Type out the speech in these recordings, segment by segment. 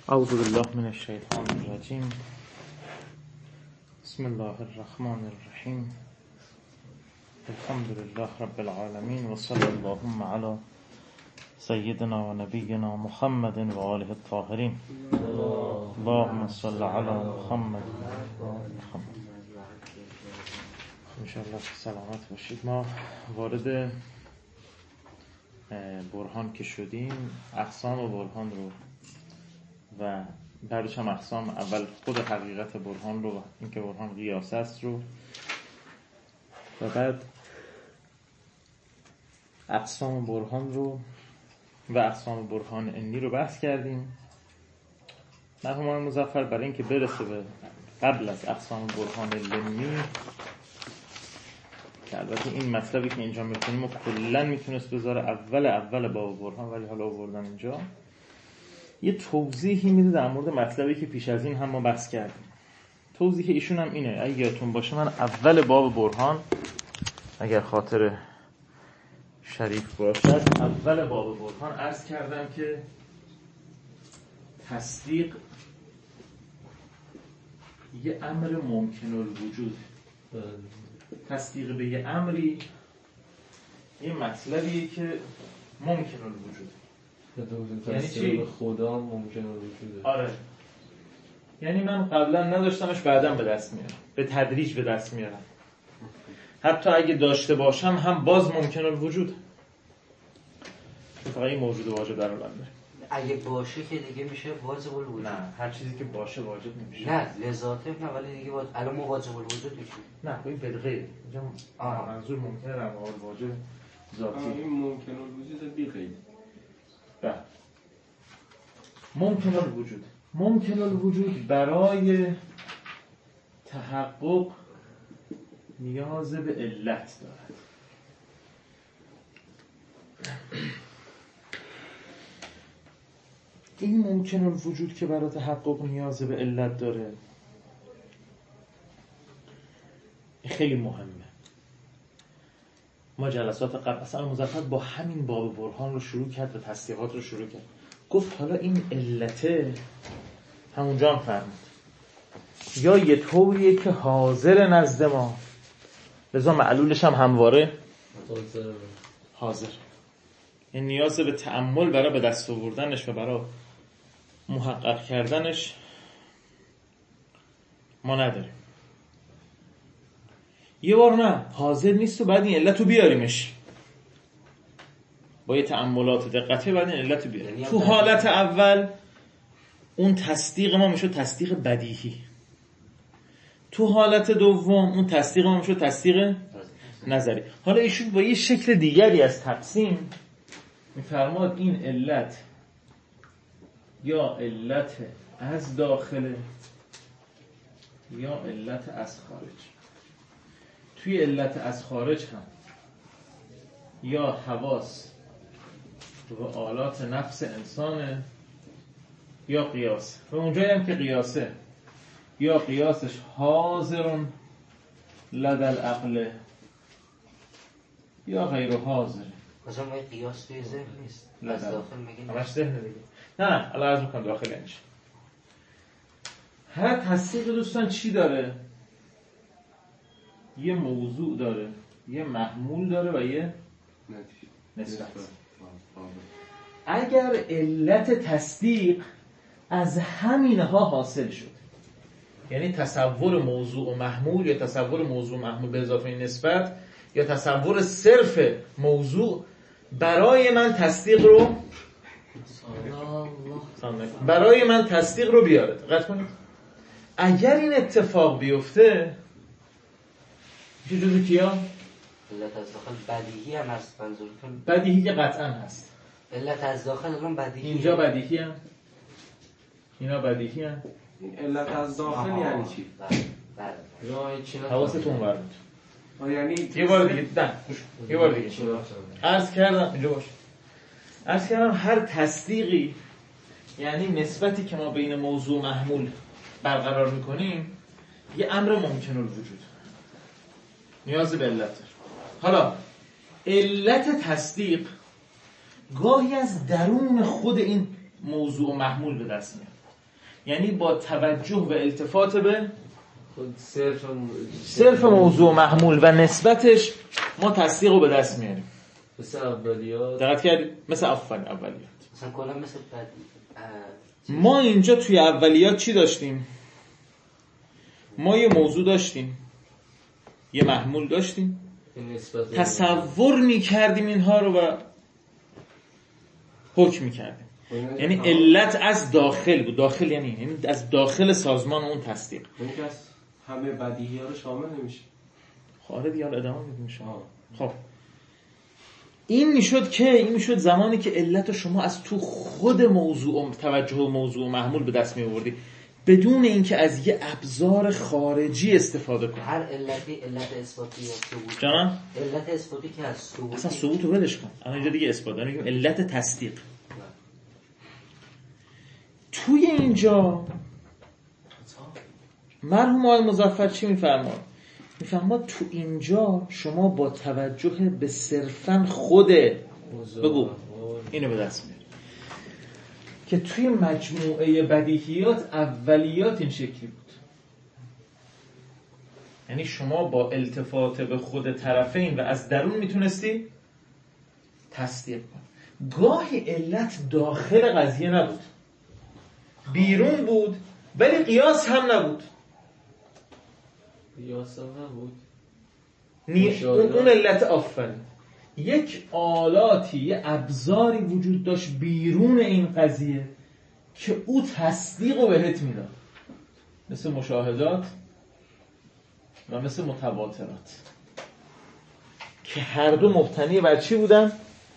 اعوذ بالله من الشیطان الرجیم. بسم الله الرحمن الرحیم. الحمد لله رب العالمین و صلی اللهم علی سیدنا و نبینا محمد و آله الطاهرین. اللهم صل علی محمد و آل محمد. انشاءالله سلامت باشید. ما وارد برهان که شدیم، اقسام برهان رو و بعدش هم اقسام، اول خود حقیقت برهان رو، اینکه برهان قیاس است رو، و بعد اقسام برهان رو و اقسام برهان عنی رو بحث کردیم. مرحوم مظفر برای اینکه برسه به قبل از اقسام برهان لمی، که البته این مطلبی که اینجا می‌خونیم کلاً میتونست بذاره اول باب برهان، ولی حالا آوردن اینجا یه توضیحی میده در مورد مطلبی که پیش از این هم ما بحث کردیم. توضیح ایشون هم اینه، اگه یادتون باشه من اول باب برهان، اگر خاطر شریف باشد، اول باب برهان عرض کردم که تصدیق یه امر ممکن الوجود، تصدیق به یه امری یه مطلبیه که ممکن الوجود، یعنی چی؟ خدا ممکنه وجوده. آره، یعنی من قبلا نداشتمش، بعدم به دست میارم، به تدریج به دست میارم. حتی اگه داشته باشم هم باز ممکنه الوجود، فقط این موجود واجب در عالم داره. اگه باشه که دیگه میشه واجب الوجود. نه، هر چیزی که باشه واجب نمیشه. نه لذاته، نه ولی دیگه الان ما واجب الوجود میشه. نه این بالغیر، اینجا منظور ممکنه در مقابل واجب ذاتی. این ممکن الوجود بی قید. بله، ممکن الوجود. ممکن الوجود برای تحقق نیاز به علت دارد. این ممکن الوجود که برای تحقق نیاز به علت داره خیلی مهمه. ما جلسات قبل اصلا مظفر با همین باب برهان رو شروع کرد و تصدیقات رو شروع کرد. گفت حالا این علته همونجا هم فرمود یا یه طوریه که حاضر نزد ما، لذا معلولش هم همواره حاضر. این نیاز به تأمل برای به دست آوردنش و برای محقق کردنش ما نداریم. یه بار نه حاضر نیست و بعد این علت رو بیاریمش با یه تأملات دقتی، بعد این علت رو بیاریم. تو حالت اول اون تصدیق ما میشه تصدیق بدیهی، تو حالت دوم اون تصدیق ما میشه تصدیق نظری. حالا ایشون با یه شکل دیگری از تقسیم میفرماد این علت یا علت از داخله یا علت از خارج. توی علت از خارج هم یا حواس و آلات نفس انسانه یا قیاس. و اونجایی هم که قیاسه یا قیاسش حاضرون لدى العقل یا غیر حاضر. مثلا ما قیاس توی ذهن نیست، از داخل میگیم همش ذهن دیگه. نه الان عرض میکنم داخل یعنی چی. هر تصدیق دوستان چی داره؟ یه موضوع داره، یه محمول داره و یه نسبت. اگر علت تصدیق از همینها حاصل شد، یعنی تصور موضوع و محمول یا تصور موضوع و محمول به اضافه نسبت یا تصور صرف موضوع برای من تصدیق رو بیاره. دقت کنید، اگر این اتفاق بیفته میشه جزو کیا؟ علت از داخل بدیهی هم هست. منظورتون بدیهی که قطعا هست. علت از داخل الان بدیهی، اینجا بدیهی هم، اینا بدیهی هم. این علت از داخل یعنی چی؟ بله یا چی؟ حواستون برد. یعنی یه بار دیگه یه بار دیگه عرض کردم اینجا باشه. عرض کردم هر تصدیقی، یعنی نسبتی که ما بین موضوع و محمول برقرار میکنیم، یه امر ممکن الوجود، نیاز به علت. حالا علت تصدیق گاهی از درون خود این موضوع و محمول به دست میاد. یعنی با توجه و التفات به صرف صرف موضوع محمول و نسبتش ما تصدیق رو به دست میاریم. مثل اولیات دقت کردید؟ مثل اولیات. مثلا کلا مثل ما اینجا توی اولیات چی داشتیم؟ ما یه موضوع داشتیم، یه محمول داشتیم، تصور میکردیم اینها رو و حکم میکردیم. یعنی علت از داخل بود. داخل یعنی از داخل سازمان اون تصدیق. اون که از همه بدیهی ها رو شامل نمیشه. خب دیگه ادامه میدیم شما. خب این میشد زمانی که علت شما از تو خود موضوع توجه و موضوع محمول به دست می آوردی بدون اینکه از یه ابزار خارجی استفاده کنی. هر علتی علت اثباتی یا ثبوتی. جانم؟ علت اثباتی که از ثبوت. اصلا ثبوت رو ولش کن. الان اینجا دیگه اثبات داریم، علت تصدیق. توی اینجا مرحوم آقای مظفر چی میفرماد؟ میفرماد تو اینجا شما با توجه به صرفاً خود بگو اینو به دست میاری که توی مجموعه بدیهیات اولیات این شکلی بود. یعنی شما با التفات به خود طرفین و از درون میتونستی تصدیق کنی. گاهی علت داخل قضیه نبود، بیرون بود، ولی قیاس هم نبود. قیاس هم نبود. اون علت آفرین. یک آلاتی، یه ابزاری وجود داشت بیرون این قضیه که او تصدیق رو بهت میداد، مثل مشاهدات و مثل متواترات که هر دو مبتنی بر چی بودن؟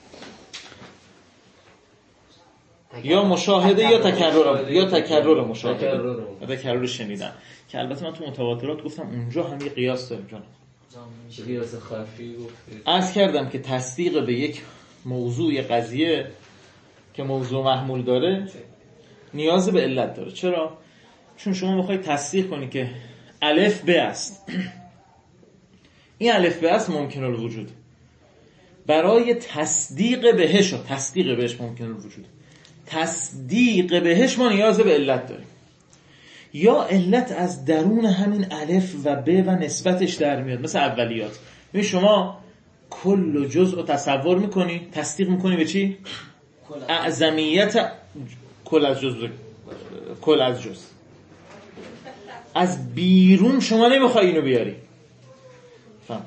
یا مشاهده یا تکرر، یا تکرر مشاهده، یا تکرر شنیدن. که البته من تو متواترات گفتم اونجا هم یه قیاس داریم جان. قیاس خفی گفتید. عرض کردم که تصدیق به یک موضوع قضیه که موضوع محمول داره نیاز به علت داره. چرا؟ چون شما میخوای تصدیق کنی که الف ب است. این الف ب است ممکن الوجود. برای تصدیق بهش ممکن الوجود. تصدیق بهش ما نیاز به علت داریم. یا علت از درون همین الف و ب و نسبتش در میاد، مثل اولیات. ببین شما کل جزء رو تصور میکنی، تصدیق میکنی به چی؟ اعظمیت کل از جزء. از بیرون شما نمیخوای اینو بیاری. فهم.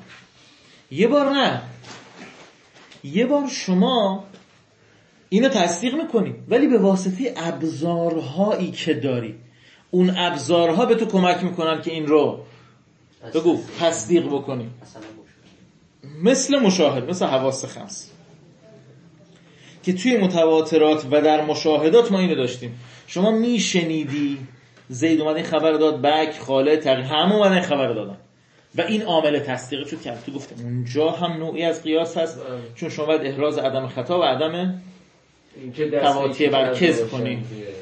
یه بار شما اینو تصدیق میکنی، ولی به واسطه ابزارهایی که داری. اون ابزارها به تو کمک میکنن که این رو بگو تصدیق بکنی. مثل مشاهد، مثل حواس خمس که توی متواترات و در مشاهدات ما اینو داشتیم. شما میشنیدی زید اومد این خبر داد، بک، خاله، تقی، همه اومد این خبر دادن و این عامل تصدیق شد که تو گفتم اونجا هم نوعی از قیاس هست، چون شما باید احراز عدم خطا و عدم تواطی بر کذب کنی.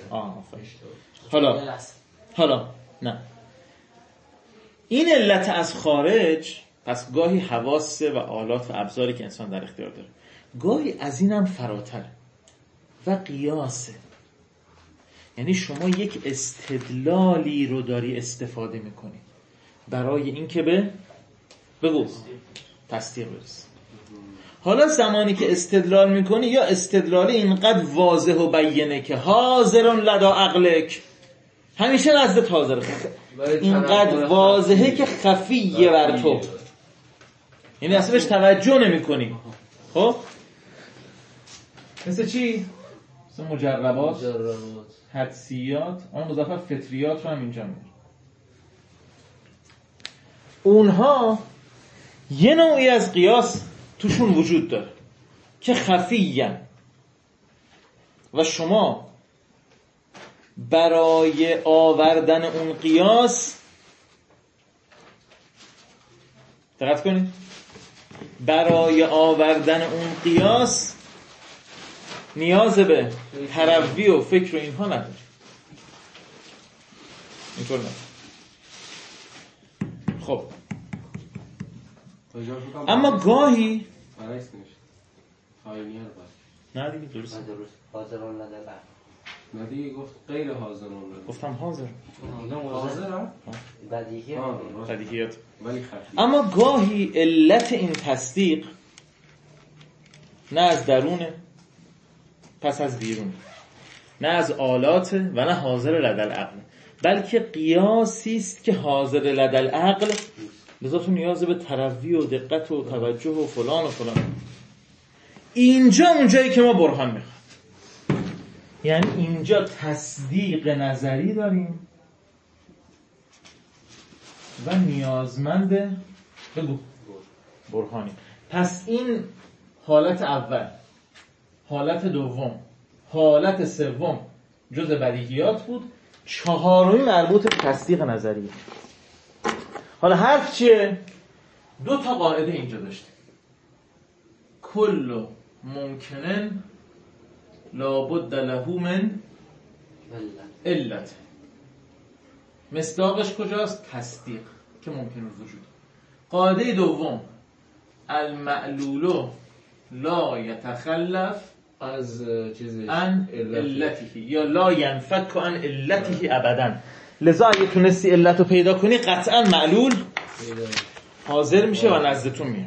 حالا نه، این علت از خارج. پس گاهی حواس و آلات و ابزاری که انسان در اختیار داره، گاهی از اینم فراتر و قیاسه. یعنی شما یک استدلالی رو داری استفاده میکنی برای این که بگو تصدیق برسی. حالا زمانی که استدلال میکنی، یا استدلال اینقدر واضح و بیینه که حاضرون لدا عقلک، همیشه نزدت حاضره، اینقدر واضحه که خفیه بر تو، یعنی اصلا بهش توجه نمی کنی. خب مثل چی؟ مثل مجربات، حدسیات. آن مظفر فطریات رو هم اینجا میگه. اونها یه نوعی از قیاس توشون وجود داره که خفیه و شما برای آوردن اون قیاس دقت کنید، برای آوردن اون قیاس نیاز به تروی و فکر و اینها نداری. اینطور نه. خب اما گاهی نه دیگه درست حاضران نداره. نه دیگه گفت غیر حاضران. گفتم حاضر. حاضران؟ بدیهیات. ولی خفی. اما گاهی علت این تصدیق نه از درونه پس از بیرون، نه از آلات و نه حاضر لدل عقل، بلکه قیاسی است که حاضر لدل عقل، لذا تو نیاز به تروی و دقت و توجه و فلان و فلان. اینجا اونجایی که ما برهان میخواد، یعنی اینجا تصدیق نظری داریم و نیازمند بگو برهانی. پس این حالت اول، حالت دوم، حالت سوم جز بدیهیات بود، چهارمی مربوط به تصدیق نظری. حالا حرف چیه؟ دو تا قاعده اینجا داشتیم. کل ممکنن لابد له من علت. مصداقش کجاست؟ تصدیق که ممکن الوجود. قاعده دوم المعلول لا یتخلف از چیزش عن علته یا لا ینفک عن علته ابدا. لذا اگه تونستی علت رو پیدا کنی قطعا معلول حاضر میشه و نزدتون میاد.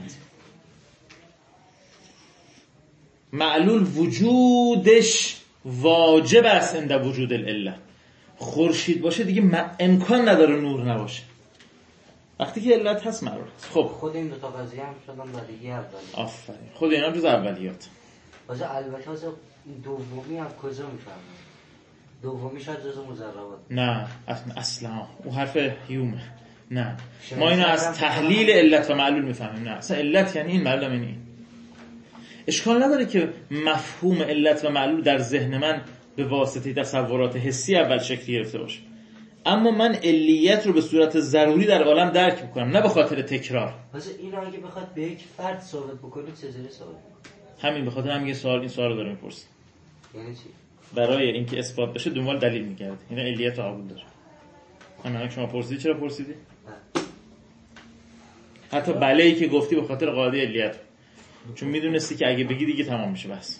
معلول وجودش واجب است عند وجود العله. خورشید باشه دیگه امکان نداره نور نباشه. وقتی که علت هست معلول هست. خب خود این دو تا قضیه هم شدن بدیهی اولی. آفرین. خود اینا جز اولیات. البته دومی هم کجا میفهمه؟ دومی شاید جز مجربات. نه اصلا اون حرف هیومه. نه ما اینو از تحلیل علت و معلول میفهمیم. نه اصلا علت یعنی این، معلول یعنی این. اشکال نداره که مفهوم علت و معلول در ذهن من به واسطه تصورات حسی اول شکل گرفته باشه، اما من علیت رو به صورت ضروری در عالم درک میکنم، نه به خاطر تکرار. واسه این رو اگه بخواد به یک فرد ثابت بکنید چجوری ثابت می‌کنید؟ همین به خاطر همین این سوال رو داره میپرسه. یعنی چی؟ برای اینکه اثبات بشه دنبال دلیل میگرده. اینا علیت و قبول داره. همین شما پرسیدی چرا پرسیدی؟ حتی بلایی که گفتی به خاطر قاعده علیت، چون میدونستی که اگه بگی دیگه تمام میشه بس.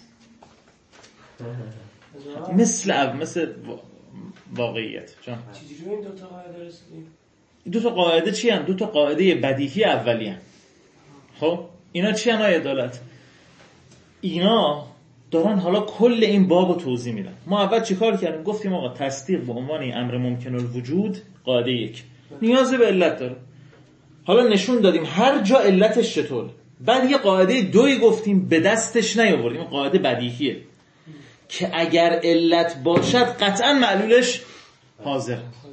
مثل واقعیت. چون چجوری این دو تا قاعده رسیدیم؟ این دو تا قاعده چی هستند؟ دو تا قاعده بدیهی اولی هستند. خب اینا چی هستند عدالت؟ اینا دارن حالا کل این بابو توضیح میدن. ما اول چیکار کردیم؟ گفتیم آقا تصدیق به عنوان امر ممکن الوجود قاعده یک نیاز به علت داره. حالا نشون دادیم هر جا علتش چطور. بعد یه قاعده دوی گفتیم به دستش نیاوردیم، قاعده بدیهیه که اگر علت باشد قطعا معلولش حاضر.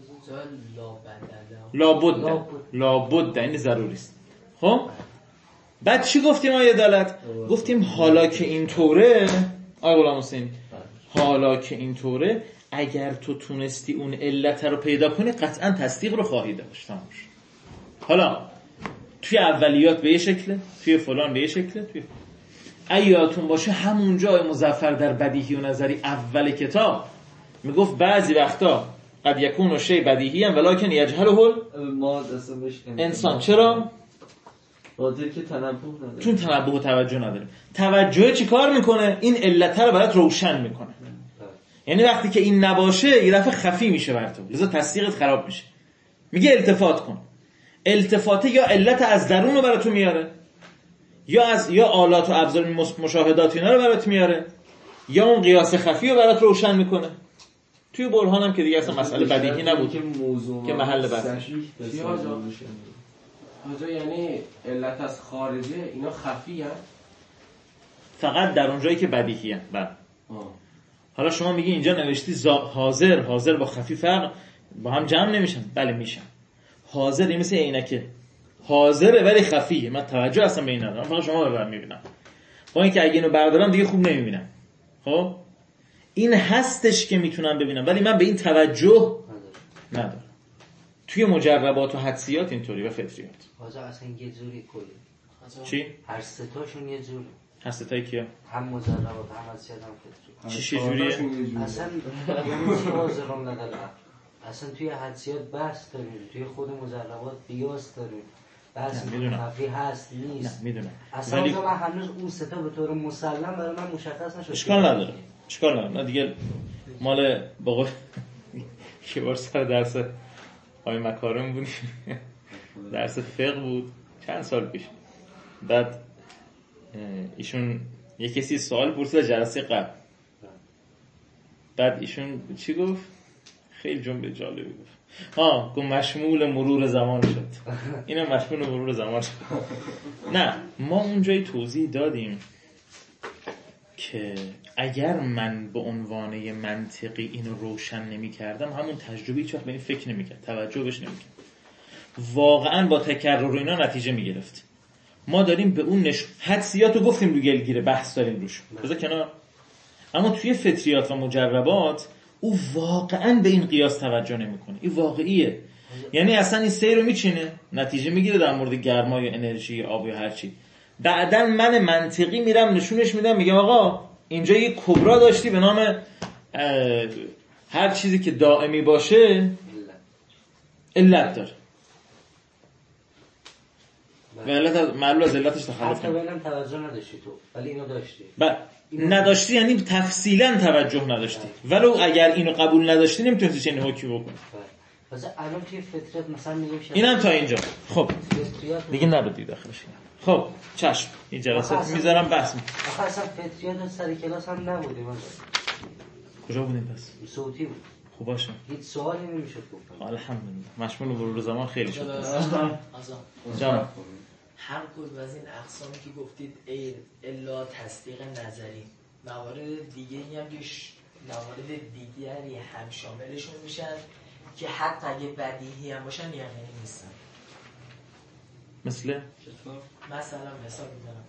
لابد این ضروری است. خب بعد چی گفتیم آیه عدالت؟ گفتیم حالا که اینطوره آیه غلام حسین، حالا که اینطوره اگر تو تونستی اون علت رو پیدا کنی قطعا تصدیق رو خواهی داشت. حالا توی اولیات به یه شکله، توی فلان به یه شکله، توی ایاتون باشه همونجا آیه مظفر در بدیهی و نظری اول کتاب میگفت بعضی وقتا قد یکون شی بدیهی هم ولکن یجهله ما دستم بهش انسان. چرا؟ خاطر که تنبه نداره. چون تنبه و توجه نداریم. توجه چی کار میکنه؟ این علت رو برات روشن میکنه. یعنی وقتی که این نباشه یه دفعه خفی میشه برات، لذا تصدیقت خراب میشه. میگه التفات کن. التفاته یا علت از درون رو برات میاره، یا آلات و ابزار مشاهدات اینا رو برات میاره، یا اون قیاس خفی رو برات روشن میکنه. توی برهانم که دیگه اصلا مسئله بدیهی نبود که محل بحث میشه. آجا یعنی علت از خارجه اینا خفی هست؟ فقط در اونجایی که بدیهی هست. بله. حالا شما میگی اینجا نوشتی حاضر با خفی فرق با هم جمع نمیشن. بله میشن. حاضر مثل عینکه حاضره ولی خفیه، من توجه اصلا به این ندارم، فقط شما رو میبینم. با اینکه اگه اینو بردارم دیگه خوب نمیبینم. خب این هستش که میتونم ببینم ولی من به این توجه ندارم. توی مجربات و حدسیات اینطوری و فطریات. حاجا اصلا یه جوری کلی. چی؟ هر سه تاشون یه جوری. هر سه تایی کیا؟ هم مجربات هم حدسیات هم فطری. چی جوریه؟ اصلا یعنی چی حاضران نداره. اصلا توی حدسیات بحث داریم، توی خود مجربات قیاس داریم. بحث خفی هست نیست. میدونم. اصلا ولی من هنوز اون سه تا به طور مسلم برای من مشخص نشد. اشکال نداره. نه دیگه مال بابا یه بار سر درس آقای مکارم بود، درس فقه بود چند سال پیش. بعد ایشون یه کسی سوال پرسید جلسه قبل، بعد ایشون چی گفت؟ خیلی جمله جالبی گفت. گفت مشمول مرور زمان شد. اینم مشمول مرور زمان شد. نه، ما اونجایی توضیح دادیم که اگر من به عنوان منطقی اینو روشن نمی کردم، همون تجربه هیچ وقت به این فکر نمی کرد، توجه بهش نمی کرد، واقعا با تکرر اینا نتیجه می گرفت. ما داریم به اون حدسیاتو گفتیم رو گلگیره بحث داریم روش، بذار کنار. اما توی فطریات و مجربات او واقعا به این قیاس توجه نمیکنه. این واقعیه، یعنی اصلا این سیر رو میچینه، نتیجه میگیره در مورد گرما یا انرژی یا آب یا هر چی. بعدن من منطقی میرم نشونش میدم، میگم آقا اینجا یه کبرا داشتی به نام هر چیزی که دائمی باشه علت داره و علت معلول از علتش تخلف حتی بینم توجه نداشتی تو، ولی اینو داشتی. نداشتی یعنی تفصیلا توجه نداشتی، ولو اگر اینو قبول نداشتی نمیتونستی چنین حکمی بکنی. مثلا الان توی فطرت مثلا میگیم اینم تا اینجا. خب دیگه نبودی داخلش. خب چشم این جلسات میذارم بحث آخه اصلا فطریات سر کلاس هم نبودیم. کجا بودیم پس؟ صوتی بود. خوب باشه. هیچ سوالی نمیشد گفتم. الحمدلله. مشمول مرور زمان خیلی شد. جان هر کدوم از این اقسامی که گفتید الا تصدیق نظری، موارد دیگه هم موارد دیگری هم شاملشون میشن که حتی اگه بدیهی هم باشن یقینی نیستن. مثلا مثال میزنم،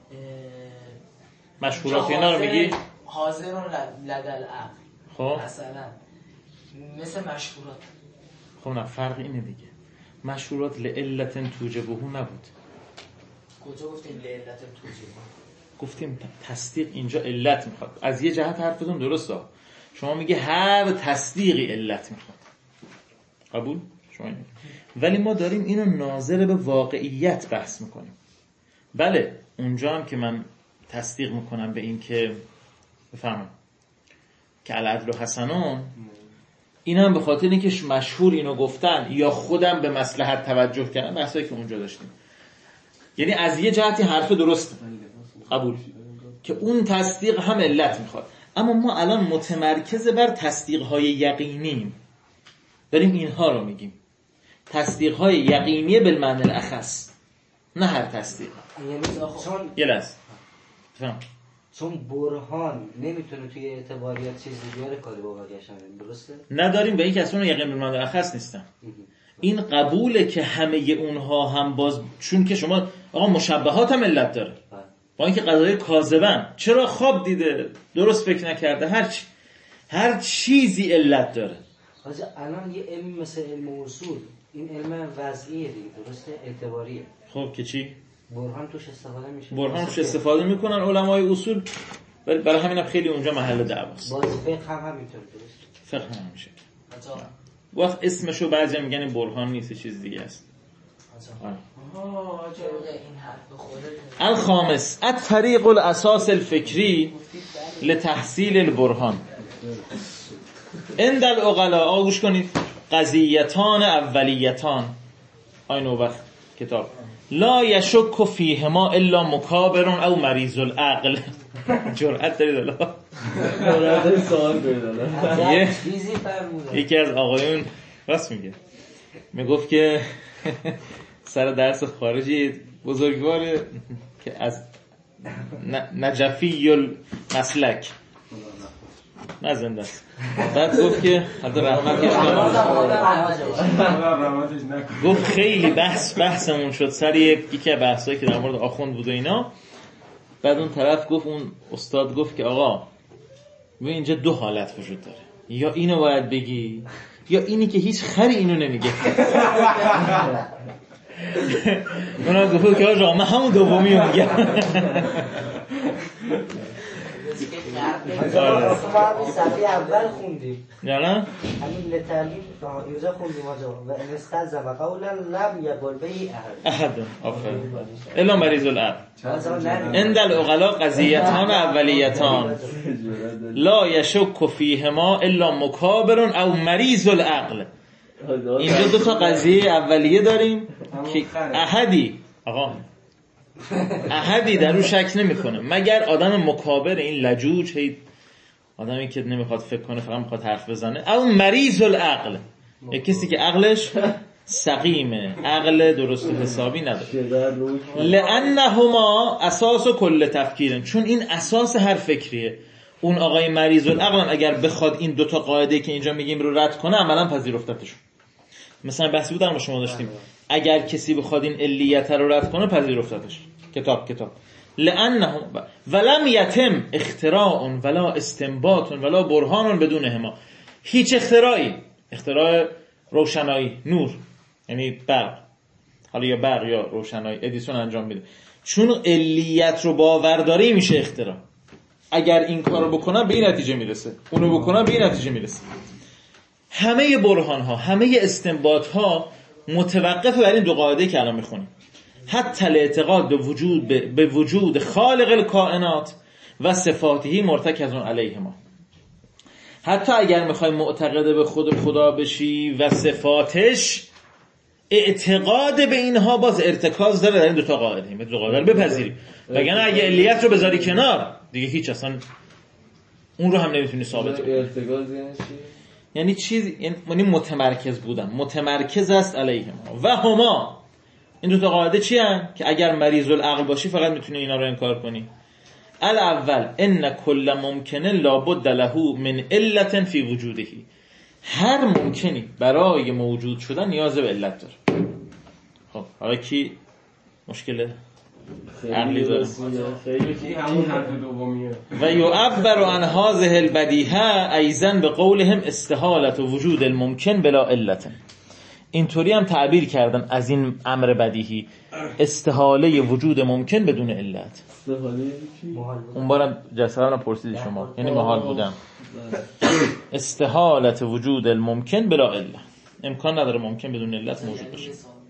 مشهورات اینا رو میگی؟ حاضر لدل عقل. خب مثلا مثل مشهورات. خب نه، فرق اینه دیگه. مشهورات لعلت توجبه نبود. کجا گفتیم لعلت توجبه؟ گفتیم تصدیق اینجا علت میخواد. از یه جهت حرفتون درسته، شما میگه هر تصدیقی علت میخواد، قبول؟ شما این. ولی ما داریم اینو ناظر به واقعیت بحث میکنیم. بله اونجا هم که من تصدیق میکنم به این که بفهمم که العدل و حسنون، این هم به خاطر اینکه مشهور اینو گفتن یا خودم به مصلحت توجه کردم، بحثایی که اونجا داشتیم. یعنی از یه جهتی حرف درسته، قبول، که اون تصدیق هم علت میخواد. اما ما الان متمرکز بر تصدیق‌های یقینی داریم اینها رو میگیم، تصدیق‌های یقینی بالمعنی الاخص، نه هر تصدیق. یه لحظه فهم. چون برهان نمیتونه توی اعتباریات چیزی بیاره کاری با بقیه‌اش هم درسته؟ نداریم به این که اصلا یقین بالمعنی الاخص نیستن. این قبوله که همه اونها هم باز، چون که شما آقا مشبهات هم علت داره، با اینکه قضایه کاذبن، چرا خواب دیده، درست فکر نکرده، هر چیزی علت داره. حاجی الان یه علم مثل علم اصول، این علم وضعیه دیگه، درسته؟ اعتباریه. خب که چی؟ برهان توش استفاده میشه. برهان توش استفاده میکنن علمای اصول، ولی برای همینم خیلی اونجا محل دعواست. باز فقه هم همینطور درسته؟ فقه هم میشه. وقت اسمشو بعضی میگن این برهان نیست، چیز دیگه است. الخامس الطریق الاساس الفکری لتحصیل البرهان عند العقلاء. گوش کنید، قضیتان اولیتان، آینه وقت کتاب، لا یشک فیهما الا مکابر او مریض العقل. جرأت دارید الله؟ جرأت سوال دارید الله؟ یکی از آقایون راست میگفت که سر درس خارجی بزرگوار که از نجفی المسلک نزنده است، بعد گفت که حتی رحمتش گفت خیلی بحثمون شد سر یکی از بحثایی که در مورد آخوند بود و اینا. بعد اون طرف گفت، اون استاد گفت که آقا اینجا دو حالت وجود داره، یا اینو باید بگی یا اینی که هیچ خری اینو نمیگه. منم گفت که آقا من همون دومی رو میگم. میرسه که غرق ما همین صفحه اول خوندیم یا نه؟ همین لتعلیم اینجا خوندیم آجا و ان استعذب قولا لم یقل به احد آفرین الا مریض العقل عند العقلاء قضیتان اولیتان لا یشک فیهما الا مکابر او مریض العقل. اینجا دو تا قضیه اولیه داریم که احدی در رو شک نمیکنه مگر آدم مکابر، این لجوج، آدمی که نمیخواد فکر کنه فقط میخواد حرف بزنه، او مریض العقل، یک کسی که عقلش سقیمه، عقل درست و حسابی نداره. لانهما اساس کل تفکیرن، چون این اساس هر فکریه. اون آقای مریض العقل اگر بخواد این دوتا قاعده که اینجا میگیم رو رد کنه عملا پذیرفتتشون. مثلا بحثی بود ما شما داشتیم، اگر کسی بخواد این علیت رو رد کنه پذیرفتتش. کتاب لانهم ولم یتم اختراع ولا استنباط ولا برهان بدونهما. هیچ اختراع روشنایی، نور، یعنی برق، حالا یا برق یا روشنایی، ادیسون انجام میده. چون علیت رو باورداری میشه اختراع. اگر این کارو بکنن به این نتیجه میرسه، اونو بکنن به این نتیجه میرسه. همه برهان ها، همه استنباط ها متوقف بر این دو قاعده که الان میخونیم. حتی الاعتقاد به وجود خالق الکائنات و صفاته مرتکز علیهما. حتی اگر میخوای معتقد به خود خدا بشی و صفاتش، اعتقاد به اینها باز ارتکاز داره در این دوتا قاعده. این دو قاعده رو بپذیری، وگرنه اگه علیت رو بذاری کنار دیگه هیچ، اصلا اون رو هم نمیتونی ثابت کنی. ارتکاز یعنی چیزی، یعنی متمرکز بودن، متمرکز است علیهما و هما. این دو تا قاعده چی هستن که اگر مریض العقل باشی فقط میتونی اینا رو انکار کنی؟ الاول ان کل ممکن لابد له من علت فی وجوده. هر ممکنی برای موجود شدن نیاز به علت داره. خب حالا کی مشکل عقلی داره؟ خیلی همون حرف دومیه. و یعبر عن هذه البدیهه ایضا به قولهم استحالت وجود الممکن بلا علت. اینطوری هم تعبیر کردن از این امر بدیهی، استحاله وجود ممکن بدون علت. اون بارم جسران پرسیدی شما، یعنی محال بودن. استحالت وجود الممکن بلا علت، امکان نداره ممکن بدون علت موجود باشه.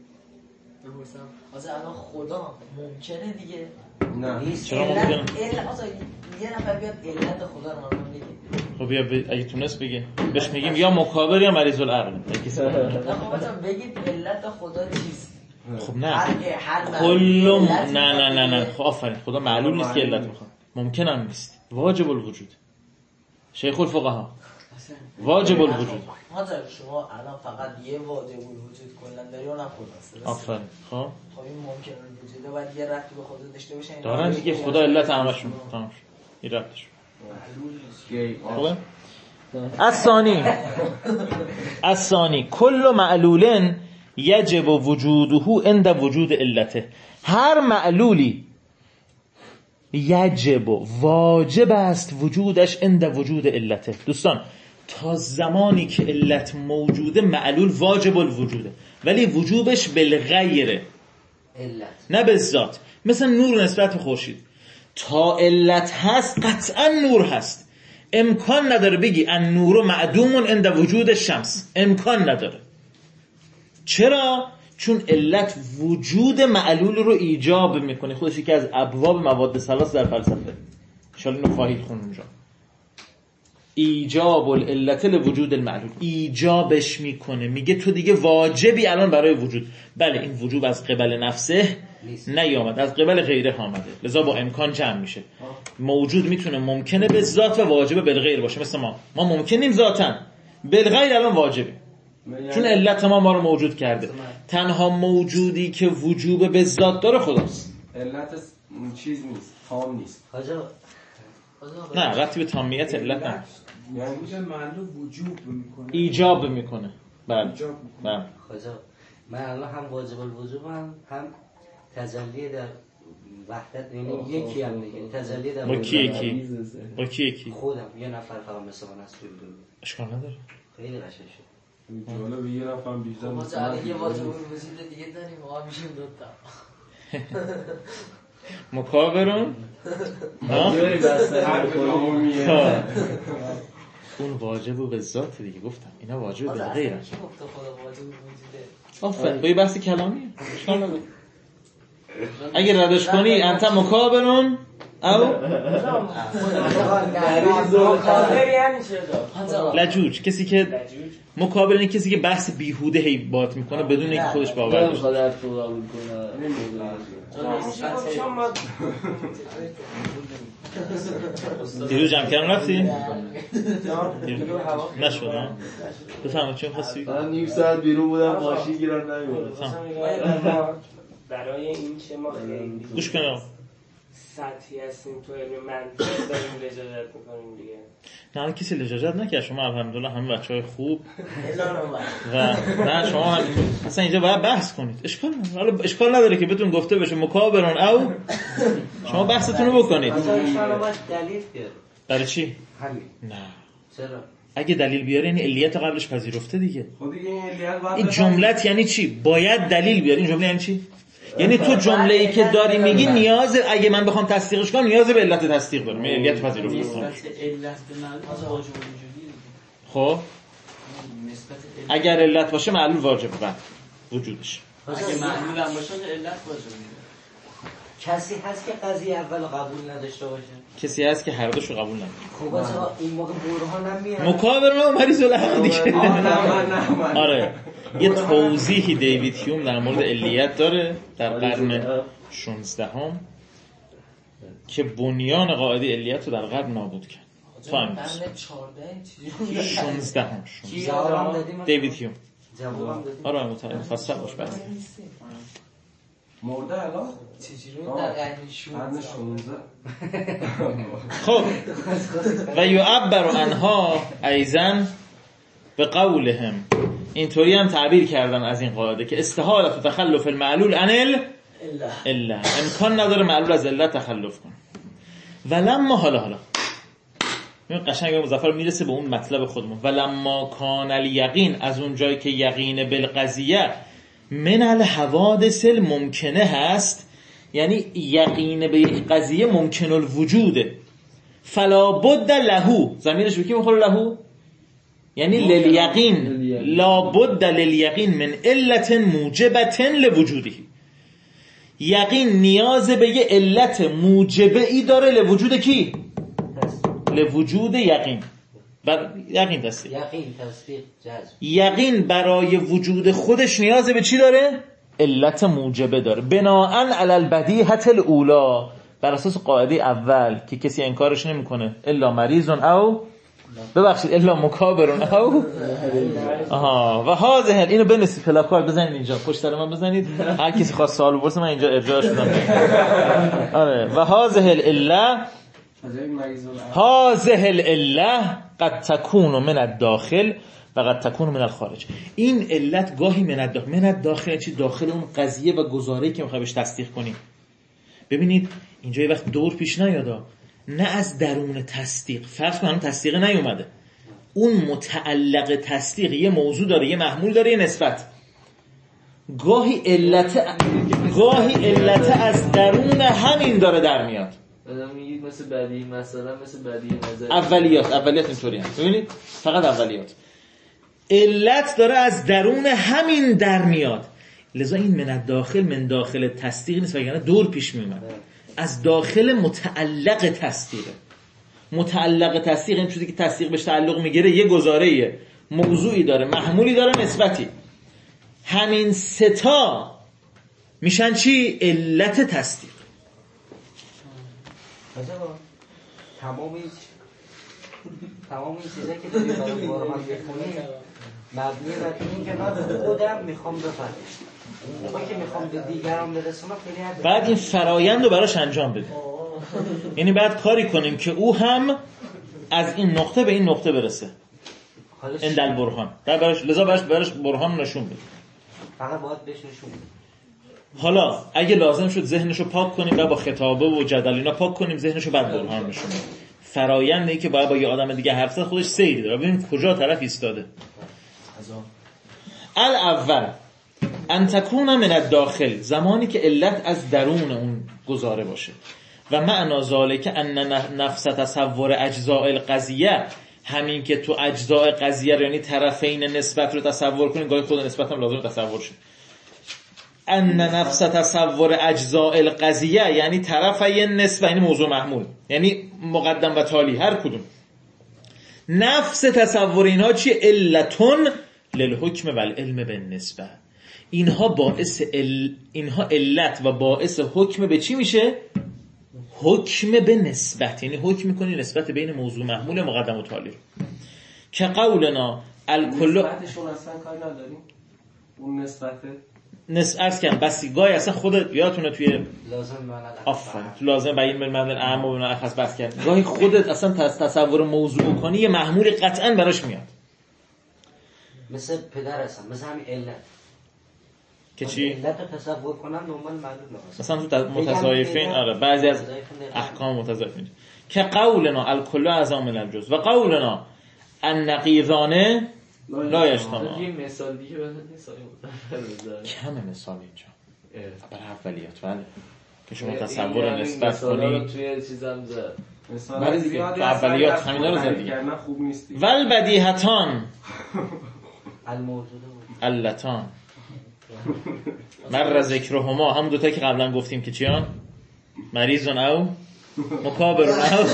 واسه الان خدا ممکنه دیگه؟ نه. چرا ممکنه؟ یه نفر بیاد علت خدا رو من بگه. خب بیا اگه تونست بگه، بهش میگیم یا مکابر یا مریض العقل. نه خب مثلا بگید علت خدا چیست؟ خب نه هر کلم نه خب آفرین، خدا معلوم نیست که علت میخواد، ممکن هم نیست، واجب الوجود. شیخ الفقها واجب الوجود. حاضر شما الان فقط یه واجب الوجود کلا داری اونم خداست. آفرین. خب این ممکن الوجوده باید یه ربطی به خدا داشته باشه. دارن دیگه، خدا علت همشون تمام شد. این ربطش. خوبه؟ الثانی کل معلول یجب وجوده عند وجود علته. هر معلولی یجب، واجب است وجودش عند وجود علته. دوستان تا زمانی که علت موجوده معلول واجب الوجوده، ولی وجوبش بالغیر نه به ذات. مثلا نور نسبت به خورشید، تا علت هست قطعا نور هست. امکان نداره بگی ان نور معدوم عند وجود الشمس، امکان نداره. چرا؟ چون علت وجود معلول رو ایجاب میکنه. خودش یکی از ابواب مواد ثلاث در فلسفه، ان شاء الله اینو خواهید خوند اونجا. ایجاب العلت لوجود المعلول، ایجابش میکنه، میگه تو دیگه واجبی الان برای وجود. بله این وجوب از قبل نفسه نیامد، از قبل غیره آمده، لذا با امکان جمع میشه. موجود میتونه ممکنه به ذات و واجبه بالغیر باشه. مثل ما ممکنیم ذاتن، بالغیر الان واجبه، چون علت ما رو موجود کرده. تنها موجودی که وجوب به ذات داره خداست. علت چیز نیست، تام نیست. نه ربطی به تامیت علت نداره. یعنی معلوم وجوب میکنه، ایجاب میکنه. بله بله. خدا من الان هم واجب الوجوبم، هم تجلی در وحدت، یعنی یکی هم دیگه تجلی در با کی یکی خودم یه نفر فقط مثل من است توی دنیا. اشکال نداره، خیلی قشنگ شد. جالب. به یه نفر بیشتر مثلا یه واجب الوجود دیگه داریم، ما میشیم دو تا مکابرون اون واجب به ذات دیگه گفتم، اینا واجب به غیره. کی گفته خدا واجب وجوده؟ آفرین، با یه بحث کلامیه. اشکال نداره. اگه ردش کنی انت مکابرون او لجوج، کسی که مکابر این کسی که بحث بیهوده هی بات میکنه بدون اینکه خودش باور داشته باشه. دیروز جمع کردن رفتی؟ نشد. بفهمم چون خاصی من نیم ساعت بیرون بودم ماشین گیرم نمی‌اومد. برای این چه ما خیلی گوش کنم سطحی هستیم تو علم منطق داریم لجاجت میکنیم دیگه. نه کسی لجاجت نکرد، شما الحمدلله همه بچهای خوب و نه شما هم اصلا اینجا باید بحث کنید. اشکال نداره که بهتون گفته بشه مکابرون او شما بحثتون رو بکنید. دلیل بیار. برای چی؟ همین. نه چرا؟ اگه دلیل بیاره یعنی علیت قبلش پذیرفته دیگه. خود دیگه این علیت این جملت یعنی چی؟ باید دلیل بیاری. این جمله یعنی چی؟ یعنی تو جمله ای که داری میگی نیاز، اگه من بخوام تصدیقش کنم نیاز به علت تصدیق دارم. علیت پذیرفته نسبت علت به معلول واجب وجودی. خب اگر علت باشه معلول واجبه بعد وجودش. اگه معلول هم باشه علت واجبه. کسی هست که قضیه اول قبول نداشته باشه؟ کسی هست که هر دوشو قبول نداره. خب اصلا این موقع برهان هم میاد. مکابرون مریض الحق دیگه. آره یه توضیحی دیوید هیوم در مورد علیت داره در قرن 16 که بنیان قاعده علیت رو در غرب نابود کرد. قرن 14 16 دیوید هیوم. آره مفصل باش بعد. مرده الان چجوری در قرن 16 خب و یعبر عنها ایضا به قولهم، اینطوری هم تعبیر کردن از این قاعده که استحالت و تخلف المعلول عن الا امکان نداره معلول از علت تخلف کنه. ولما حالا این قشنگ مظفر میرسه به اون مطلب خودمون. ولما کان الیقین، از اون جایی که یقین بالقضیه من الحوادث الممکنه هست، یعنی یقین به یک قضیه ممکن الوجوده، فلا بد له، ضمیرش به کی میخوره له؟ یعنی للیقین، لا بد للیقین من علت موجبت لوجوده. یقین نیاز به یه علت موجبه ای داره لوجود کی؟ لوجود یقین. یقین تصدیق. یقین برای وجود خودش نیاز به چی داره؟ علت موجبه داره. بناءً علی البدیهة الاولی، بر اساس قاعده اول که کسی انکارش نمیکنه الا مریض او الا مکابر او و هذه، اینو بنویسید پلاکار بزنید اینجا پشت سر من بزنید، هر کسی خواست سوال بپرسه من اینجا ارجاعش بدم. آره و هذه العله قد تكون من الداخل و قد تكون من الخارج. این علت گاهی من الداخل چی؟ داخل اون قضیه و گزاره‌ای که میخوای بهش تصدیق کنی. ببینید اینجا یه وقت دور پیش نیادا، نه از درون تصدیق، فرض کن تصدیق نیومده، اون متعلق تصدیق یه موضوع داره، یه محمول داره، یه نسبت. گاهی علت از درون همین داره در میاد. میگید مثل بدیهی، مثلا مثل بدیهی نظر اولیات اینطوری هست. ببینید فقط اولیات علت داره از درون همین در میاد، لذا این من داخل تصدیق نیست، وگرنه دور پیش میومد. از داخل متعلق تصدیقه. متعلق تصدیق این چیزی که تصدیق بهش تعلق میگیره، یه گزاره‌ایه، موضوعی داره، محمولی داره، نسبتی. همین ستا میشن چی؟ علت تصدیق. تمام این چیزایی که داریم برای برهان بخونیم مبنی بر این که من خودم میخوام بفهمم، موقعی که میخوام به دیگران برسونم بعد این فرایند رو براش انجام بدیم. یعنی بعد کاری کنیم که او هم از این نقطه به این نقطه برسه. این دل برهان لذا براش برهان نشون بدیم. فقط باید بهش نشون بدیم. حالا اگه لازم شد ذهنشو پاک کنیم و با خطابه و جدل اینا پاک کنیم ذهنشو، بعد برهان نشون بدیم. فرایند این که باید با یه آدم دیگه حرف زد خودش سیری داره. ببینیم کجا طرف ایستاده. الاول ان تکون من الداخل، زمانی که علت از درون اون گزاره باشه. و معنا ذالک ان نفس تصور اجزاء القضیه، همین که تو اجزاء قضیه یعنی طرفین نسبت رو تصور کنید، گاهی خود نسبت هم لازم تصور شد. ان نفس تصور اجزاء القضیه یعنی طرفین نسبت، یعنی موضوع محمول، یعنی مقدم و تالی هر کدوم. نفس تصور اینها چیه؟ علتون للحکم والعلم بالنسبه. اینها علت و باعث حکم به چی میشه؟ حکم به نسبت، یعنی حکم میکنی نسبت بین موضوع محمول مقدم و تالی رو. که قولنا الکل نسبتشون اصلا کاری نداریم، اون نسبته عرض کردم بسی گاهی اصلا خودت یادتونه توی لازم معنی آفرین تو لازم بیان بالمعنی الاعم و بالمعنی الاخص بحث کردیم، گاهی خودت اصلا تصور موضوع کنی یه محمول قطعا براش میاد، مثل پدر هستم، مثل همین علت که چی؟ علت رو تصور کنم نورمال معلوم هست. مثلا تو متضایفین آره بعضی از احکام متضایفین که قولنا الکل اعظم من الجزء و قولنا النقیضان لا یجتمعان. یه مثال دیگه بزنید سایه متفر کمه مثال اینجا برای اولیات بله که شما تصور نسبت کنی توی چیزم زد مثال زیادی تو اولیات همینا رو زد دیگه. خوب نیستی والبدیهتان الموجود علتان مر ذکرهما، هم دوتا که قبلا گفتیم که چیان؟ مریضون او مکابرون او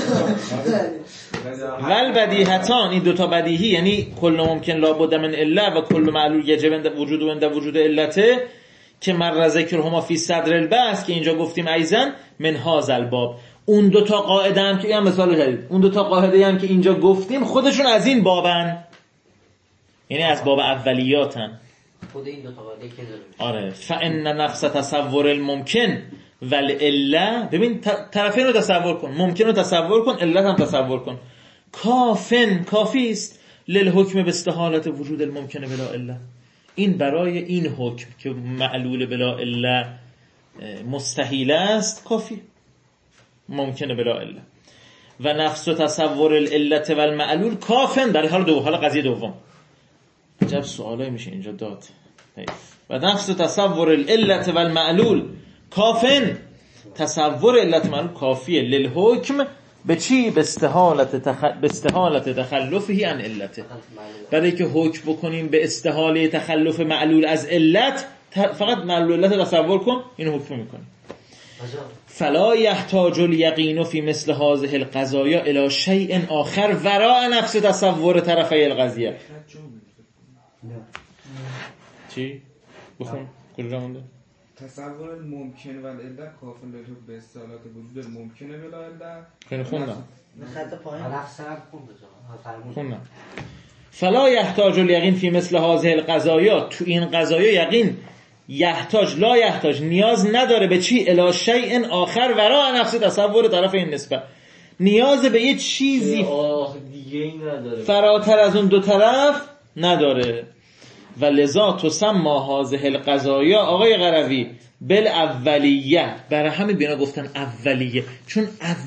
والبدیهتان، این دوتا بدیهی یعنی کل ممکن لابد من علت و کل معلول یجب وجود و عند وجود علته، که مر ذکرهما فی صدر البحث که اینجا گفتیم ایزن من هذا الباب. اون دوتا قاعده هم که این مثال جدید، اون دوتا قاعده هم که اینجا گفتیم خودشون از این بابن، یعنی از باب اولیاتن. خود این دو تا قاعده که داریم. آره فان نفس تصور الممکن والعله، ببین طرفین رو تصور کن، ممکن رو تصور کن، علت هم تصور کن. کافی است للحکم باستحالت وجود الممکن بلا عله. این برای این حکم که معلول بلا عله مستحیل است کافی، ممکن بلا عله. و نفس تصور العلت والمعلول کافن برای حال قضیه دوم. عجب سوالایی میشه اینجا داد. و نفس تصور العلت والمعلول کافن، تصور علت معلول کافیه للحکم به چی؟ به استحالت تخلفه عن علته، برای که حکم بکنیم به استحاله تخلف معلول از علت، فقط معلول علت تصور کن اینو حکم میکنیم. فلا يحتاج اليقين في مثل هذه القضايا الى شيء آخر وراء نفس تصور طرفي القضیه. چی؟ بخون کجا مونده؟ تصور الممکن و العله کافی للحکم به استحالت وجود الممکن بلا عله. خیلی خوندم خط پایین نفسم خوندم. فلا يحتاج اليقين في مثل هذه القضايا، تو این قضايا یقین لا يحتاج نیاز نداره به چی؟ الی شیء آخر وراء نفس تصور طرف این نسبت، نیاز به یه چیزی دیگه نداره فراتر از اون دو طرف نداره. و لذا تسمى هذه القضايا آقای قروی بالاولیه، برای همین بینا گفتن اولیه، چون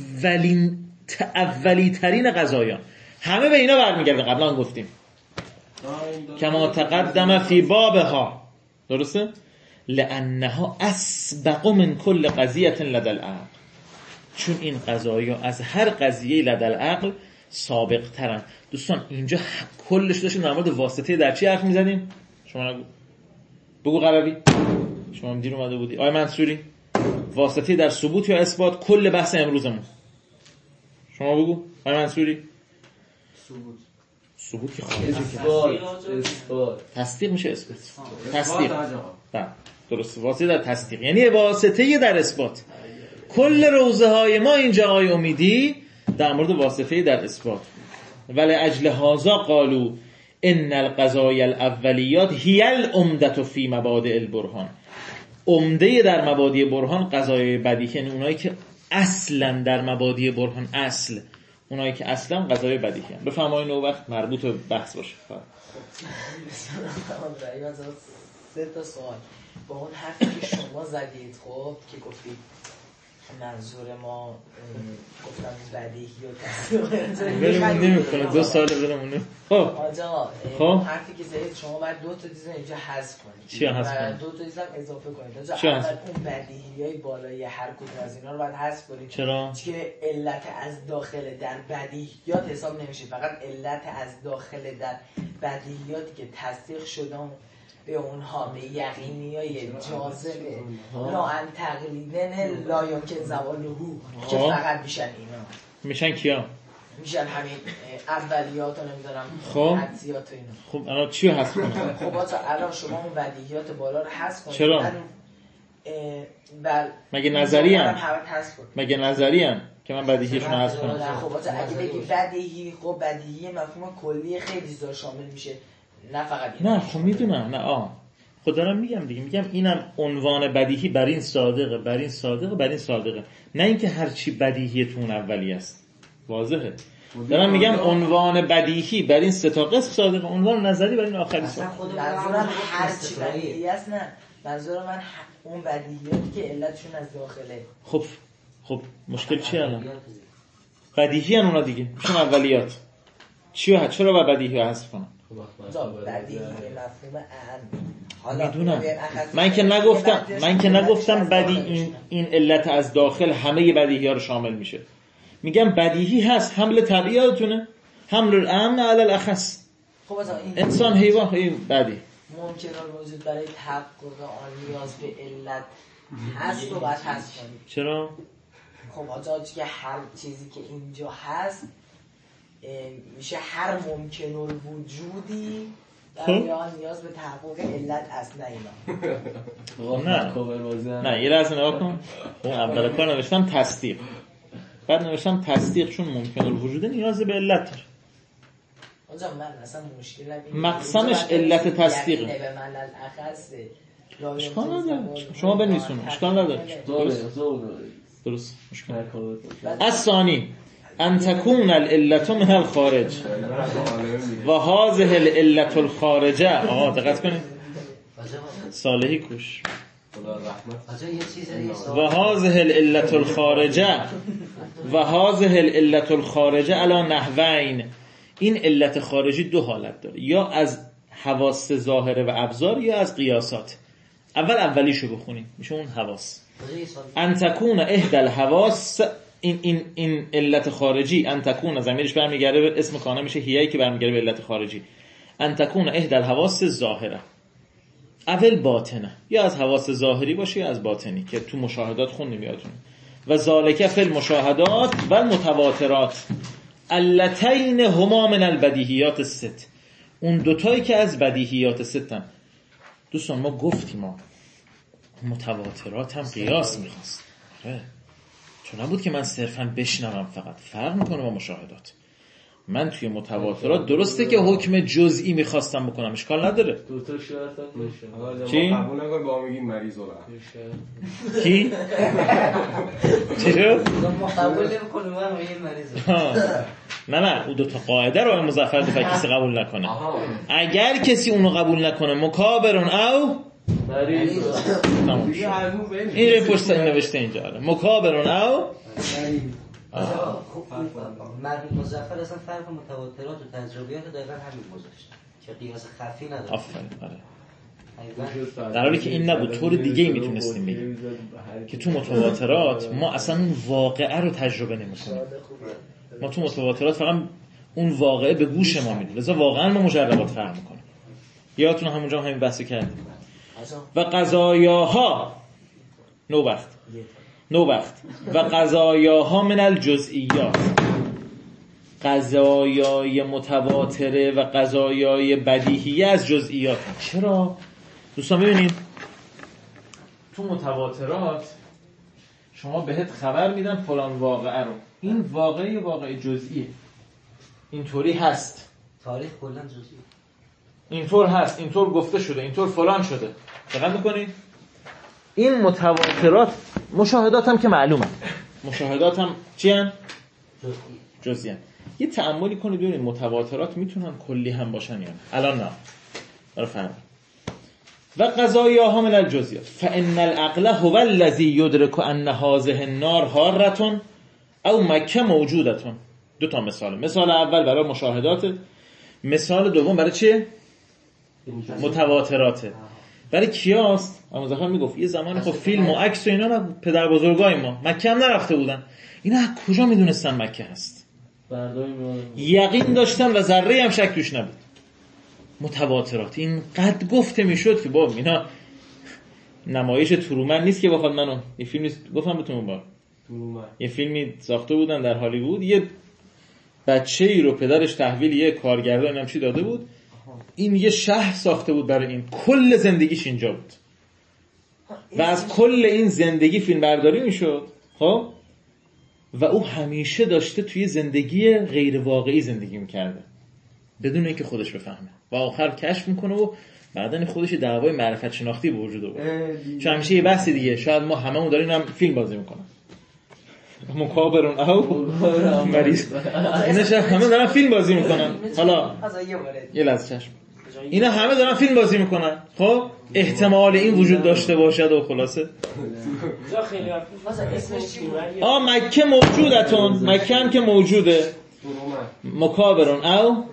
اولی ترین قضایا همه به اینا برمیگرده. قبلا گفتیم کما تقدم فی بابها، درسته؟ لانها اسبق من کل قضیه لدى العقل، چون این قضایا از هر قضیه لدى العقل سابق ترن. دوستان اینجا کلش داشتیم در مورد واسطه در چی حرف میزنیم؟ شما نگو، بگو قروی، شما هم دیر اومده بودی. آقای منصوری واسطه در ثبوت یا اثبات کل بحث امروزمون، شما بگو. آقای منصوری ثبوت که خارجه که اثبات، تصدیق میشه اثبات، تصدیق درست، واسطه در تصدیق یعنی واسطه در اثبات. کل روزه های ما اینجا آقای امیدی در مورد واسطه در اثبات. ولی اجل هذا قالوا ان القضايا الاولیات هي العمده فی مبادئ البرهان، عمده در مبادئ برهان قضایای بدیهی، یعنی اونایی که اصلا در مبادئ برهان اصل، اونایی که اصلا قضایای بدیهی ان. بفرمایید نو وقت مربوط به بحث باشه. سه تا سوال با اون حرفی که شما زدید، خب که گفتید منظور ما گفتم بدیهی و تصدیق برمون نمیکنه 2 سال برمونه. خب آجا خب حرفی که زدید شما باید 2 تا چیز اینجا حذف کنید. چی حذف کنید؟ 2 تا چیز هم اضافه کنید. آجا اول اون بدیهیای بالای هر کدوم از اینا رو باید حذف کنید. چرا؟ که علت از داخل در بدیهیات حساب نمیشه، فقط علت از داخل در بدیهیاتی که تصدیق شده به اونها به یقینیای جاذبه لاان تقلیدن لا یمکن زوالهو که فقط میشن اینا. میشن کیا؟ میشن همین اولیات رو نمیدارم خب حدسیات و اینا. خب الان چی رو حذف کنم؟ خب الان شما اون بدیهیات بالا رو حذف کنید. چرا؟ مگه نظری هم؟ مگه نظری هم که من بدیهیشون رو حذف کنم؟ خب اگه بگی بدیهی، خب بدیهی مفهوم کلی خیلی چیزا شامل میشه، نه فقط این. نه خب میدونم، نه خود دارم میگم دیگه، میگم اینم عنوان بدیهی بر این صادقه، بر این صادقه، بر این صادقه، نه اینکه هر چی بدیهی تو اون اولی است. واضحه. دارم میگم عنوان بدیهی بر این 3 تا قسم صادقه، عنوان نظری بر این آخری صادقه. منظورم هر چی بدیهی است، نه منظور من اون بدیهیاتی که علتشون از داخله. خب مشکل چیه الان؟ بدیهی ان اونا دیگه میشن اولیات. چرا با بدیهی رو حذف کنم؟ بدیهی مفهوم اهم. میدونم. من که نگفتم بدی این علت از داخل همه بدیهی ها رو شامل میشه. میگم بدیهی هست، حمل طبیعیاتونه، حمل الامن علی الاخص. خب انسان حیوان بدی ممکنه وجود برای تحقق آن نیاز به علت هست و باید حذف کنید. چرا؟ خب آجا که هر چیزی که اینجا هست میشه هر ممکن الوجودی برای آن نیاز به تحقق علت است، نه اینا. نه یه لحظه نگاه کن. اون اول کار نوشتم تصدیق، بعد نوشتم تصدیق چون ممکن الوجود نیاز به علت داره. آجا من اصلا مشکلم مقسمش علت تصدیقه. به من الاخص اشکال نداره، شما بنویسونه، اشکال نداره. درست مشکل نداره. الثانی ان تكون العلة من الخارج و هذه العلة الخارجه. دقت کنید صالحی کوش. و هذه العلة الخارجه و هذه العلة الخارجه علی نحوین. این علت خارجی 2 حالت داره، یا از حواس ظاهره و ابصار یا از قیاسات. اولیشو بخونیم میشه اون حواس. ان تكون احدى الحواس، این علت خارجی، ان تكون ضمیرش برمیگرده به اسم کانه میشه هیایی که برمیگرده به علت خارجی. ان تكون احدى الحواس ظاهره اول باطنه، یا از حواس ظاهری باشه یا از باطنی که تو مشاهدات خوندیم یادتونه. و ذالک فی المشاهدات و المتواترات اللتین هما من البدیهیات الست. اون 2 تایی که از بدیهیات ستن. دوستان ما گفتیم متواترات هم قیاس میخواست، چون نبود که من صرفا بشنوم فقط. فرق میکنه با مشاهدات. من توی متواترات درسته که حکم جزئی میخواستم بکنم، اشکال نداره. 2 تا شرط هم چی؟ قبول نکنید با میگین مریض رو کی؟ چی شد؟ ما قبول نمی‌کنیم ما میگیم مریض. نه اون 2 تا قاعده رو مظفر دفعه کسی قبول نکنه. اگر کسی اونو قبول نکنه مکابرون او مریض. این رو پشت نوشته اینجا. مکابرون او مرحوم مظفر اصلا فرق متواترات و تجربیات دقیقا همین گذاشتن که قیاس خفی نداره. آفرین. در حالی که این نبود، طور دیگه میتونستیم بگیم که تو متواترات ما اصلا اون واقعه رو تجربه نمی‌کنیم. ما تو متواترات فقط اون واقعه به گوش ما میاد، لذا واقعا ما مجربات فرق می‌کنیم. یادتون همونجا همین بحثو کردیم. و قضایاها نوبخت و قضایاها من الجزئیات. قضایای متواتره و قضایای بدیهیه از جزئیات. چرا؟ دوستان ببینید تو متواترات شما بهت خبر میدن فلان واقعه رو، این واقعه جزئیه، اینطوری هست، تاریخ کلا جزئیه، اینطور هست، اینطور گفته شده، اینطور فلان شده. دقت میکنید این متواترات. مشاهدات هم که معلومه، مشاهدات هم چی هن؟ جزئی هن. یه تأملی کنید ببینید متواترات میتونن کلی هم باشن یا نه. الان نه، برای فرق و قضایاها من الجزئیات فان العقل هو الذی یدرک ان هذه النار حارة او مکه موجودة. دو تا مثال اول برای مشاهدات، مثال دوم برای چه؟ متواتراته. برای کیاست؟ مظفر میگفت یه زمانی خب فیلم و عکس و اینا پدر بزرگای ما مکه هم نرفته بودن، اینا از کجا میدونستن مکه هست؟ یقین داشتن و ذره هم شک توش نبود. متواترات این قد گفته میشد که بابا اینا نمایش ترومن نیست که بخواد منو یه فیلم نیست. گفتم بهتون اون بار یه فیلمی ساخته بودن در هالیوود، یه بچه‌ای رو پدرش تحویل یه کارگردان نمیشه داده بود، این یه شهر ساخته بود برای این، کل زندگیش اینجا بود و از کل این زندگی فیلم برداری میشد. خب و او همیشه داشته توی زندگی غیر واقعی زندگی میکرده بدون اینکه خودش بفهمه و آخر کشف میکنه و بعدن خودش دعوای معرفت شناختی به وجود آورد. چون همیشه یه بحث دیگه، شاید ما هممون داریم هم فیلم بازی میکنن مکابرون او مریض اینا شاید همه دارن فیلم بازی میکنن. حالا یه لحظه چشم، اینا همه دارن فیلم بازی میکنن، خب احتمال این وجود داشته باشد و خلاصه مکه موجودتون، مکه هم که موجوده، مکابرون او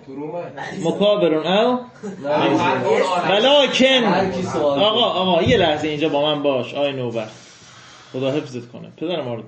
ولکن آقا یه لحظه اینجا با من باش آی نوبر، خدا حفظت کنه پدر ما رو.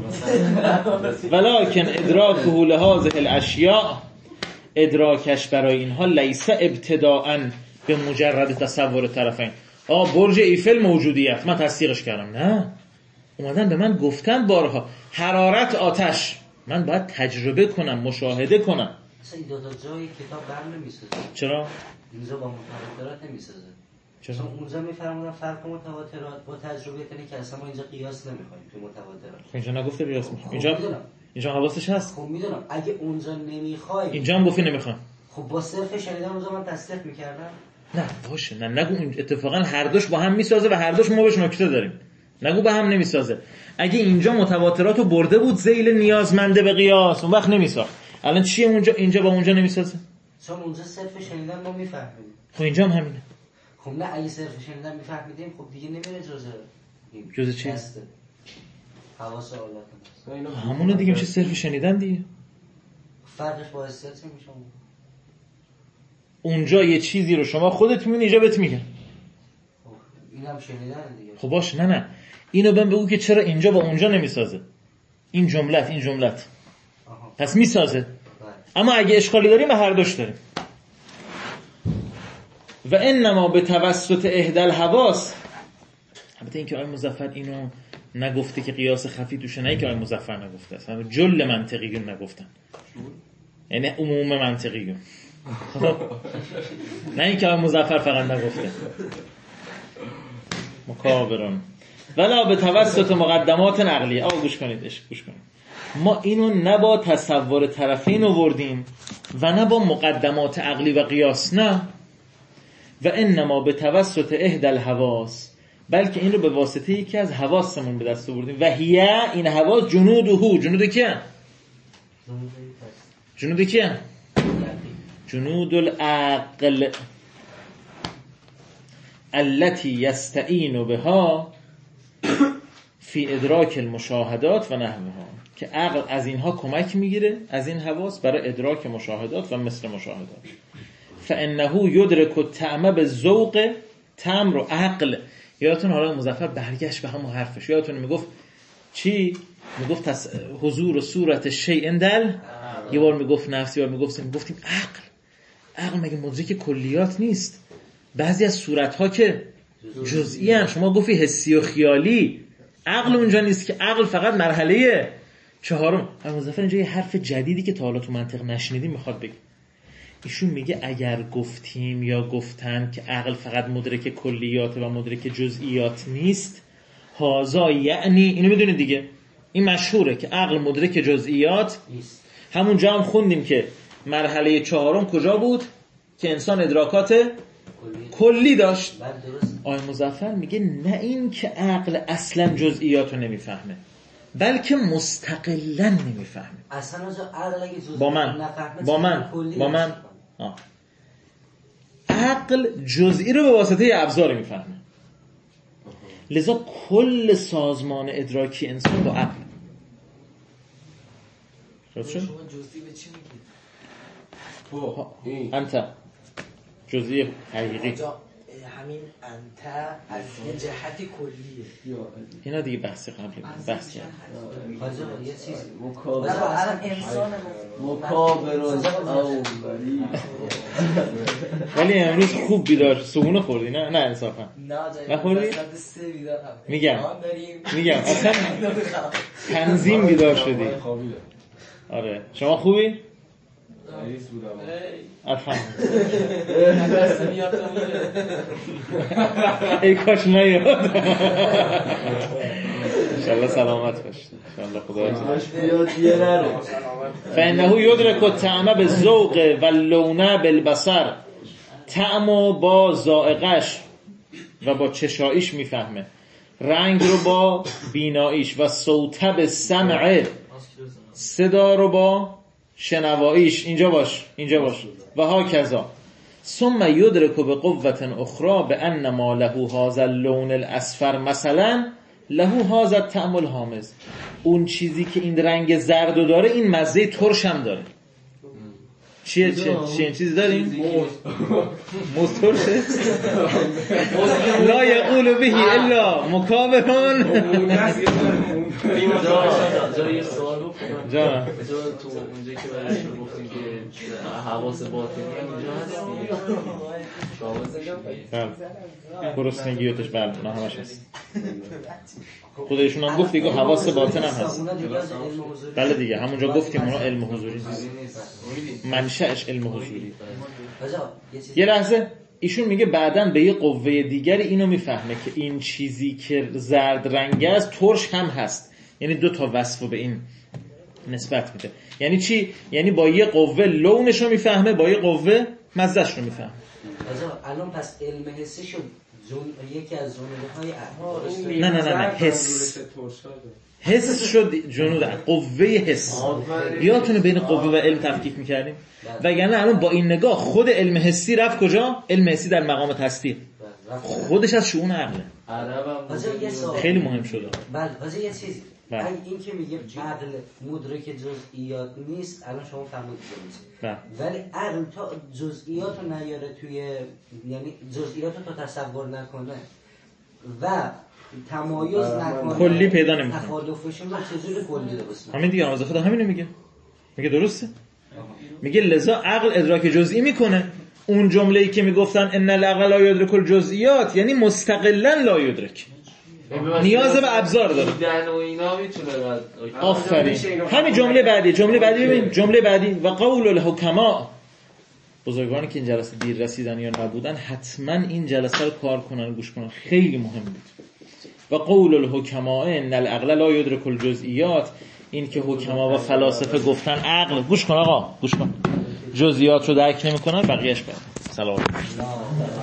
ولکن ادراکه لهذه الاشیاء، ادراکش برای اینها لیس ابتداءً به مجرد تصور طرفین. برج ایفل موجودیت من تصدیقش کردم، نه، اومدن به من گفتن بارها حرارت آتش، من باید تجربه کنم، مشاهده کنم. اصلا این دو جای کتاب برم نمیسازه. چرا؟ اینجا با متواترات نمیسازه. چرا؟ اونجا میفرمونن فرق متواترات با تجربه اینه که اصلا ما اینجا قیاس نمیخوایم تو متواترات. اینجا نگفته قیاس میخوایم. اینجا حواسش هست. خب میدونم اگه اونجا نمیخوای، اینجا هم گفتی نمیخوام. خب با صرف شنیدن اونجا من تصدیق میکردم. نه باشه، نه نگو اتفاقا هر دوش با هم میسازه و هر دوش ما بهش نکته داریم. نگو به هم نمیسازه. اگه اینجا متواتراتو برده بود ذیل نیازمنده به قیاس، اون وقت نمیساخت. الان چیه اونجا اینجا با اونجا نمیسازه؟ چون اونجا صرف شنیدن ما میفهمیم. خب اینجا هم همینه. خب نه اگه صرف شنیدن میفهمیدیم خب دیگه نمیره جزء چی؟ حواس آلات. همونه دیگه، میشه صرف شنیدن دیگه. فرقش با حسیت چی میشه؟ اونجا یه چیزی رو شما خودت میبینی، اینجا بهت میگن. اینم شنیدن دیگه. خب باش، نه اینو بهم بگو که چرا اینجا با اونجا نمیسازه. این جملت پس میسازه. اما اگه اشکالی داریم به هر دوش داریم. و انما به توسط احدى الحواس، البته اینکه آقای مظفر اینو نگفته که قیاس خفی توشه، نه که آقای مظفر نگفته، اصلا جل منطقیون نگفتن، یعنی عموم منطقیون، نه اینکه آقای مظفر فقط نگفته. مکابرون ولا به توسط مقدمات نقلیه. گوش کنید. ما اینو نه با تصور طرفین آوردیم و نه با مقدمات عقلی و قیاس، نه، و انما به توسط احدى الحواس، بلکه این رو به واسطه یکی از حواسمون به دست آوردیم. و هیه، این حواس جنود کیه؟ جنود العقل التي يستعين بها فی ادراک المشاهدات و نحوها، که عقل از اینها کمک میگیره، از این حواس، برای ادراک مشاهدات و مثل مشاهدات. فانه یدرک الطعم بالذوق، طعم رو عقل. یادتون حالا مظفر برگشت به همون حرفش، یادتون میگفت چی؟ میگفت حضور و صورت شیء دل، یه بار میگفت نفس، یه بار میگفتیم عقل مگه مدرک کلیات نیست؟ بعضی از صورتها که جزئی ان، شما گفتی حسی و خیالی، عقل اونجا نیست که، عقل فقط مرحله چهارم. مظفر اینجا یه حرف جدیدی که تا حالا تو منطق نشنیدیم میخواد بگه. ایشون میگه اگر گفتیم یا گفتن که عقل فقط مدرک کلیات و مدرک جزئیات نیست، هازا یعنی، اینو میدونید دیگه، این مشهوره که عقل مدرک جزئیات نیست. همونجا هم خوندیم که مرحله چهارم کجا بود که انسان ادراکات کلی داشت. آقای مظفر میگه نه، این که عقل اصلا جزئیات رو نمیفهمه، بلکه مستقلا نمیفهمه. اصلا عقل اگه با من عقل جزئی رو به واسطه ابزار میفهمه. لذا کل سازمان ادراکی انسان با عقل. شما جزئی به چی میگید؟ انت جزئی حقیقی. همین انت از یه جهت کلیه. اینا دیگه بحث قبلی بحث کرد. یه چیز مکابرات ولی امروز خوب بیدار صبحونه خوردی نه انصافا نخوردی؟ میگم اصلا تنظیم بیدار شدی. آره شما خوبی؟ رئیس بودم ای کاش نیاد. انشالله سلامت باش. انشالله خدا فانه یدرک الطعم بالذوق واللون بالبصر. طعمو با ذائقش و با چشاییش میفهمه، رنگ رو با بیناییش، و صوت بالسمع، صدا رو با شنواییش. اینجا باش و ها کذا. ثم یدرک بقوة اخرى بان ما له هذا اللون الاصفر مثلا له هذا الطعم الحامض. اون چیزی که این رنگ زردو داره این مزه ترش هم داره. چیه چیزی داریم؟ موز ترشه؟ لا یقول به الا مکابرون. جای سوال رو جا تو اونجا که برایش رو گفتیم که حواس باطنی اینجا هست گرسنگیاتش نه همش هست. خودشون هم گفت دیگه حواس باطن هم هست. بله دیگه همونجا گفتیم اونا علم حضوری نیست، منشأش علم حضوری. یه لحظه ایشون میگه بعدن به یه قوه دیگری اینو میفهمه که این چیزی که زرد رنگ است ترش هم هست. یعنی دو تا وصفو به این نسبت میده. یعنی چی؟ یعنی با یه قوه لونش رو میفهمه، با یه قوه مزهش رو میفهمه. الان پس علم حسی شد یکی از جنودهای نه حس شد جنود قوه حس. یادتونه بین قوه و علم تفکیک میکردیم؟ وگرنه الان با این نگاه خود علم حسی رفت کجا؟ علم حسی در مقام تصدیق خودش از شؤون عقله. خیلی مهم شده. بله واسه یه چیزی این که میگه عقل مدرک جزئیات نیست، الان شما فهمیدید ولی عقل تا جزئیات رو نیاره توی، یعنی جزئیات رو تا تصور نکنه و تمایز نکنه کلی پیدا نمیکنه، تخالفشون رو چجوری کلی درست همین دیگه آموزه خدا همینو میگه درسته. میگه لذا عقل ادراک جزئی میکنه. اون جمله‌ای که میگفتن ان العقل لا یدرک الجزئیات یعنی مستقلا لا یدرک، نیاز به ابزار داره. آفرین. همین جمله بعدی ببین جمله بعدی و قول الحکما. بزرگانی که این جلسه دیر رسیدن یا نبودن حتما این جلسه رو کار کنن گوش کنن، خیلی مهم بود. و قول الحکما ان العقل لا یدرک الجزئیات، این که حکما و فلاسفه گفتن عقل، گوش کن آقا گوش کن، جزئیات رو درک نمی‌کنن، بقیه‌اش بعد. سلام.